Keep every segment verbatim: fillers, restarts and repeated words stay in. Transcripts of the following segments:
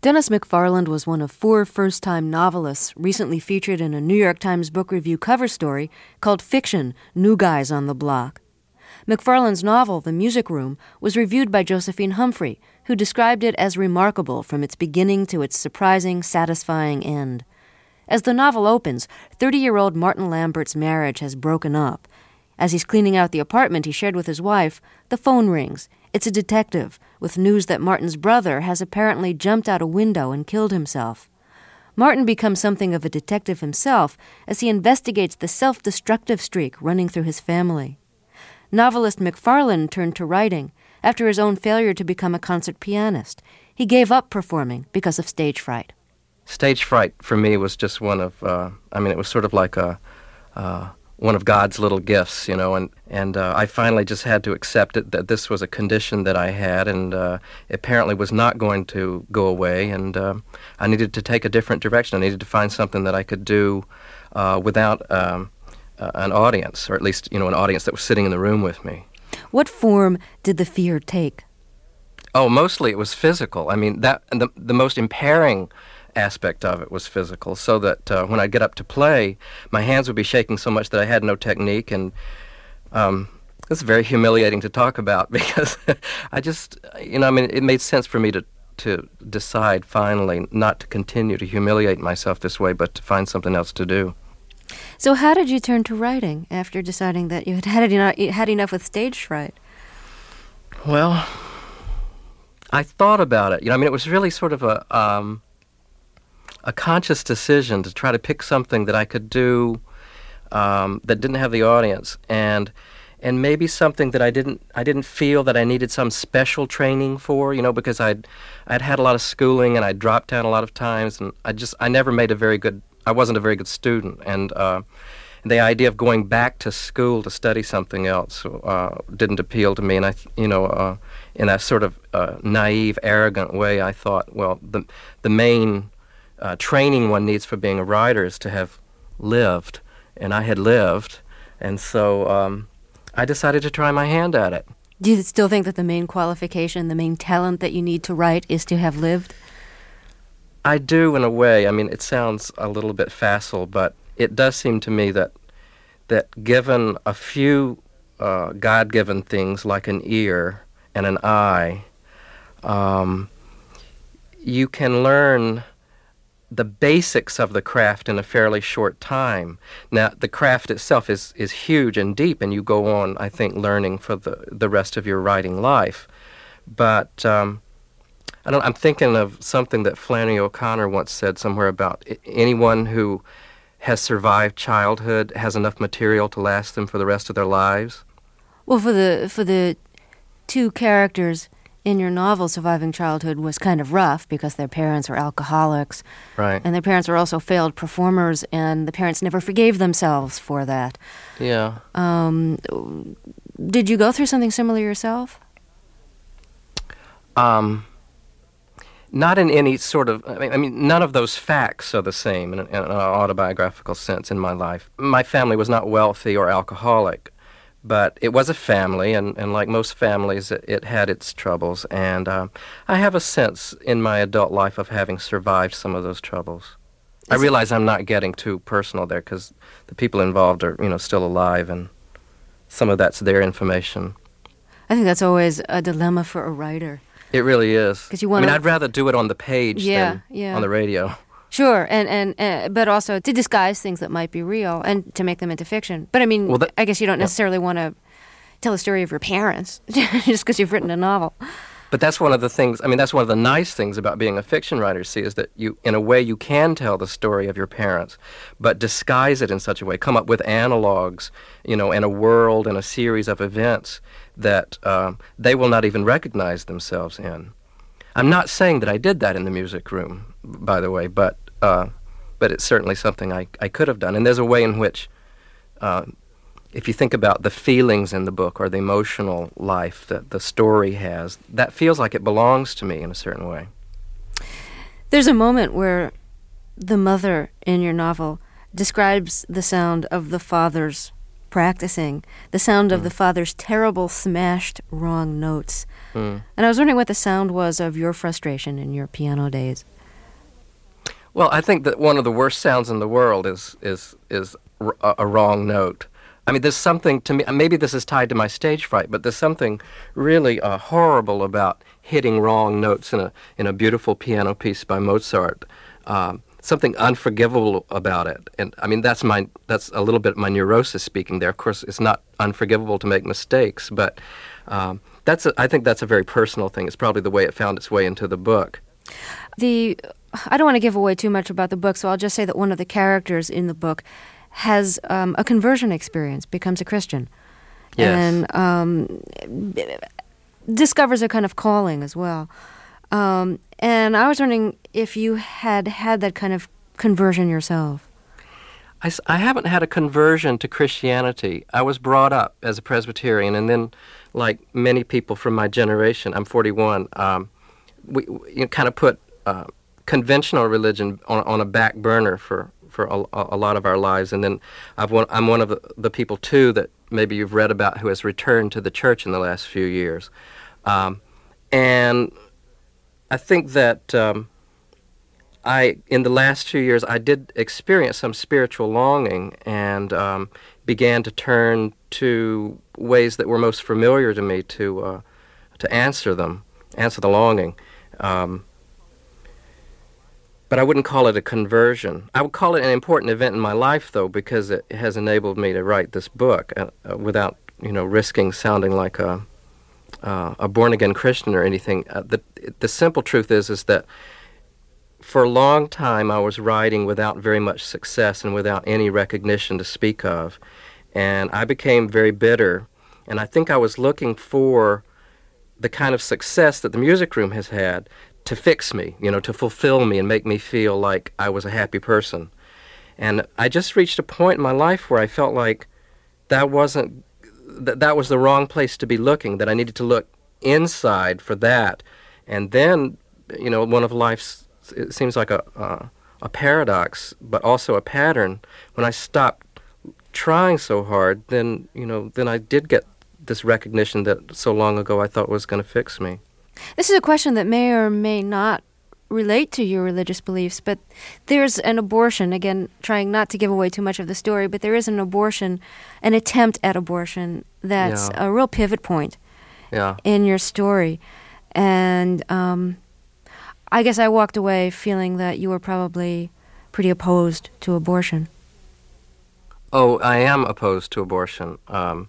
Dennis McFarland was one of four first-time novelists recently featured in a New York Times Book Review cover story called Fiction, New Guys on the Block. McFarland's novel, The Music Room, was reviewed by Josephine Humphrey, who described it as remarkable from its beginning to its surprising, satisfying end. As the novel opens, thirty-year-old Martin Lambert's marriage has broken up. As he's cleaning out the apartment he shared with his wife, the phone rings. It's a detective, with news that Martin's brother has apparently jumped out a window and killed himself. Martin becomes something of a detective himself as he investigates the self-destructive streak running through his family. Novelist McFarland turned to writing. After his own failure to become a concert pianist, he gave up performing because of stage fright. Stage fright for me was just one of, uh, I mean, it was sort of like a, uh, one of God's little gifts, you know, and, and uh, I finally just had to accept it, that this was a condition that I had, and uh, apparently was not going to go away, and uh, I needed to take a different direction. I needed to find something that I could do uh, without um, uh, an audience, or at least, you know, an audience that was sitting in the room with me. What form did the fear take? Oh, mostly it was physical. I mean, that the the most impairing aspect of it was physical, so that uh, when I'd get up to play, my hands would be shaking so much that I had no technique, and um, it's very humiliating to talk about because I just, you know, I mean, it made sense for me to, to decide finally not to continue to humiliate myself this way, but to find something else to do. So how did you turn to writing after deciding that you had had enough, had enough with stage fright? Well, I thought about it. You know, I mean, it was really sort of a... Um, a conscious decision to try to pick something that I could do um, that didn't have the audience, and and maybe something that I didn't I didn't feel that I needed some special training for, you know, because I'd I'd had a lot of schooling and I dropped down a lot of times, and I just I never made a very good I wasn't a very good student, and uh, the idea of going back to school to study something else uh, didn't appeal to me, and I you know uh, in a sort of uh, naive, arrogant way, I thought, well, the the main Uh, training one needs for being a writer is to have lived, and I had lived, and so um, I decided to try my hand at it. Do you still think that the main qualification, the main talent that you need to write is to have lived? I do, in a way. I mean, it sounds a little bit facile, but it does seem to me that that given a few uh, God-given things like an ear and an eye, um, you can learn the basics of the craft in a fairly short time. Now, the craft itself is, is huge and deep, and you go on, I think, learning for the, the rest of your writing life. But um, I don't, I'm thinking of something that Flannery O'Connor once said somewhere about I- anyone who has survived childhood has enough material to last them for the rest of their lives. Well, for the for the two characters in your novel, surviving childhood was kind of rough because their parents were alcoholics. Right. And their parents were also failed performers, and the parents never forgave themselves for that. Yeah. Um, did you go through something similar yourself? Um, not in any sort of, I mean, I mean, none of those facts are the same in an, in an autobiographical sense in my life. My family was not wealthy or alcoholic, but it was a family, and, and like most families, it, it had its troubles. And uh, I have a sense in my adult life of having survived some of those troubles. Is I realize I'm not getting too personal there because the people involved are, you know, still alive, and some of that's their information. I think that's always a dilemma for a writer. It really is. 'Cause you wanna... I mean, I'd rather do it on the page yeah, than yeah. on the radio. Sure, and, and uh, but also to disguise things that might be real and to make them into fiction. But I mean, well, that, I guess you don't necessarily yeah. want to tell the story of your parents just because you've written a novel. But that's one of the things, I mean, that's one of the nice things about being a fiction writer, see, is that you, in a way, you can tell the story of your parents, but disguise it in such a way, come up with analogs, you know, and a world and a series of events that um, they will not even recognize themselves in. I'm not saying that I did that in the music room, by the way, but uh, but it's certainly something I, I could have done. And there's a way in which, uh, if you think about the feelings in the book or the emotional life that the story has, that feels like it belongs to me in a certain way. There's a moment where the mother in your novel describes the sound of the father's practicing, the sound mm. of the father's terrible smashed wrong notes. Mm. And I was wondering what the sound was of your frustration in your piano days. Well, I think that one of the worst sounds in the world is is is r- a, a wrong note. I mean, there's something to me, maybe this is tied to my stage fright, but there's something really uh, horrible about hitting wrong notes in a in a beautiful piano piece by Mozart. Um, something unforgivable about it. And I mean, that's my that's a little bit my neurosis speaking there. Of course, it's not unforgivable to make mistakes, but um, that's a, I think that's a very personal thing. It's probably the way it found its way into the book. The I don't want to give away too much about the book, so I'll just say that one of the characters in the book has um, a conversion experience, becomes a Christian, Yes. and um, discovers a kind of calling as well. Um, and I was wondering if you had had that kind of conversion yourself. I, s- I haven't had a conversion to Christianity. I was brought up as a Presbyterian, and then, like many people from my generation, I'm forty-one, um, we, we you know, kind of put uh, conventional religion on, on a back burner for, for a, a lot of our lives. And then I've one, I'm one of the, the people, too, that maybe you've read about who has returned to the church in the last few years. Um, and I think that um, I, in the last few years, I did experience some spiritual longing and um, began to turn to ways that were most familiar to me to uh, to answer them, answer the longing. Um, but I wouldn't call it a conversion. I would call it an important event in my life, though, because it has enabled me to write this book uh, uh, without, you know, risking sounding like a uh, a born-again Christian or anything. Uh, the the simple truth is is that for a long time I was writing without very much success and without any recognition to speak of, and I became very bitter. And I think I was looking for the kind of success that the music room has had to fix me, you know, to fulfill me and make me feel like I was a happy person. And I just reached a point in my life where I felt like that wasn't, that that was the wrong place to be looking, that I needed to look inside for that. And then, you know, one of life's, it seems like a, uh, a paradox, but also a pattern. When I stopped trying so hard, then, you know, then I did get this recognition that so long ago I thought was going to fix me. This is a question that may or may not relate to your religious beliefs, but there's an abortion, again, trying not to give away too much of the story, but there is an abortion, an attempt at abortion that's Yeah. a real pivot point Yeah. in your story. And um, I guess I walked away feeling that you were probably pretty opposed to abortion. Oh, I am opposed to abortion. Um,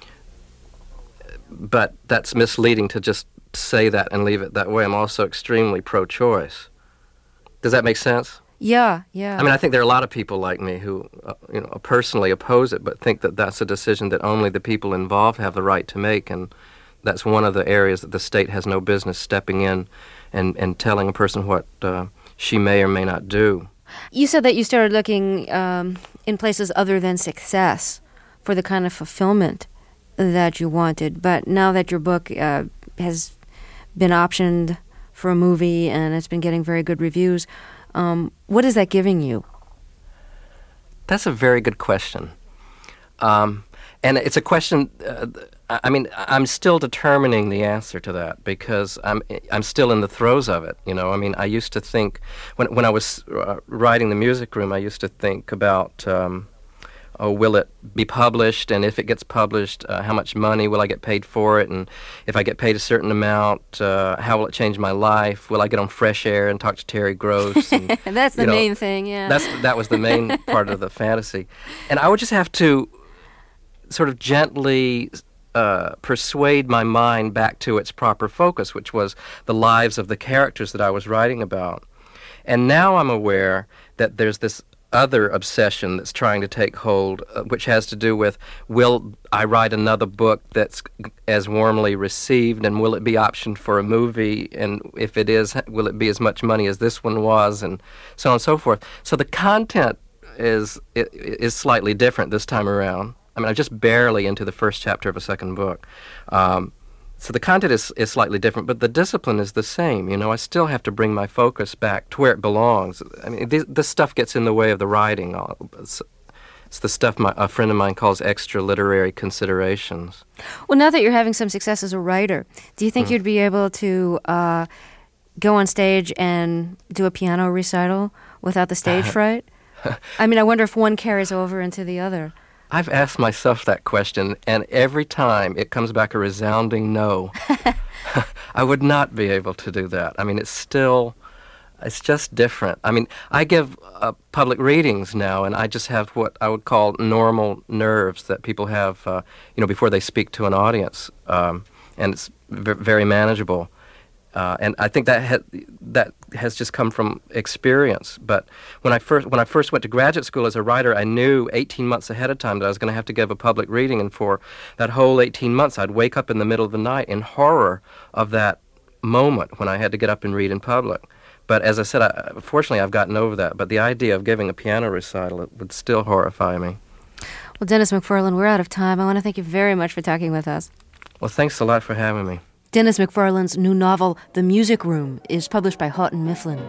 but that's misleading to just say that and leave it that way. I'm also extremely pro-choice. Does that make sense? Yeah, yeah. I mean, I think there are a lot of people like me who, uh, you know, personally oppose it, but think that that's a decision that only the people involved have the right to make, and that's one of the areas that the state has no business stepping in and, and telling a person what uh, she may or may not do. You said that you started looking um, in places other than success for the kind of fulfillment that you wanted, but now that your book uh, has been optioned for a movie and it's been getting very good reviews, um, what is that giving you? That's a very good question. Um, and it's a question, uh, I mean, I'm still determining the answer to that because I'm I'm still in the throes of it, you know. I mean, I used to think, when when I was uh, writing The Music Room, I used to think about, um, oh, will it be published? And if it gets published, uh, how much money will I get paid for it? And if I get paid a certain amount, uh, how will it change my life? Will I get on Fresh Air and talk to Terry Gross? And, That's the you know, main thing, yeah. That's that was the main part of the fantasy. And I would just have to sort of gently uh, persuade my mind back to its proper focus, which was the lives of the characters that I was writing about. And now I'm aware that there's this other obsession that's trying to take hold, uh, which has to do with, will I write another book that's as warmly received, and will it be optioned for a movie, and if it is, will it be as much money as this one was, and so on and so forth. So the content is is slightly different this time around. I mean, I'm just barely into the first chapter of a second book. Um, So the content is, is slightly different, but the discipline is the same. You know, I still have to bring my focus back to where it belongs. I mean, this, this stuff gets in the way of the writing. It's the stuff my, a friend of mine calls extra literary considerations. Well, now that you're having some success as a writer, do you think mm. you'd be able to uh, go on stage and do a piano recital without the stage fright? I mean, I wonder if one carries over into the other. I've asked myself that question, and every time it comes back a resounding no. I would not be able to do that. I mean, it's still, it's just different. I mean, I give uh, public readings now, and I just have what I would call normal nerves that people have, uh, you know, before they speak to an audience, um, and it's v- very manageable. Uh, and I think that ha- that has just come from experience. But when I first when I first went to graduate school as a writer, I knew eighteen months ahead of time that I was going to have to give a public reading, and for that whole eighteen months, I'd wake up in the middle of the night in horror of that moment when I had to get up and read in public. But as I said, I, fortunately, I've gotten over that. But the idea of giving a piano recital, it would still horrify me. Well, Dennis McFarlane, we're out of time. I want to thank you very much for talking with us. Well, thanks a lot for having me. Dennis McFarlane's new novel, The Music Room, is published by Houghton Mifflin.